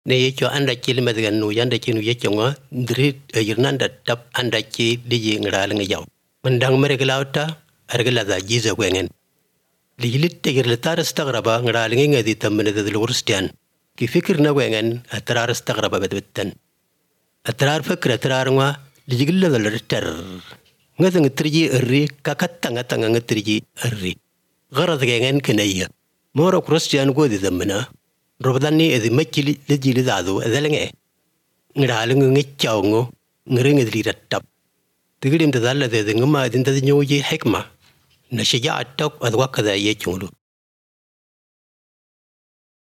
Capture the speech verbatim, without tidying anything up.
ne yecho anda chili medgan no yanda chinu yecho nga ndri yirnanda tap anda chi diji ngral nga yaw mandang mere glauta argala da jiza gwengen lilit tegir letar stagraba ngral nga ngadi tamne da lurstian ki fikir na gwengen atrar stagraba bedbetan atrar fikra atrar nga ligilla da lerter ngadang triji erri kakatanga tanga ngatriji erri garad gwengen kenaya moro kristian godi damna robdani edi machili lejili dadu edelenge ngiralingu ngichawngo ngiringi liratap tigirim tadalla de ngama dinta nyoji hikma na shija atok adwakada yechulu